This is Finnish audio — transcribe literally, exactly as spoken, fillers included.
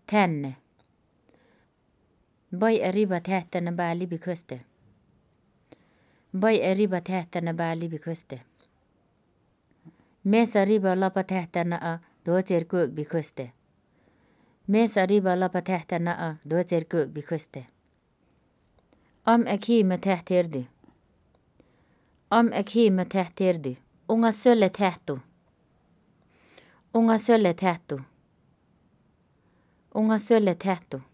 Tänne. Boy arriba tähtänä baa libi köste. Boy arriba tähtänä baa libi köste. Mes arriba lapa tähtänä a dootser köök bi köste. Mes arriba lapa tähtänä a dootser köök bi köste. Am äkiimä tähterdy. Am äkiimä tähterdy. Unga sölle tähtu. Unga sölle tähtu. Unga sölle tähtu.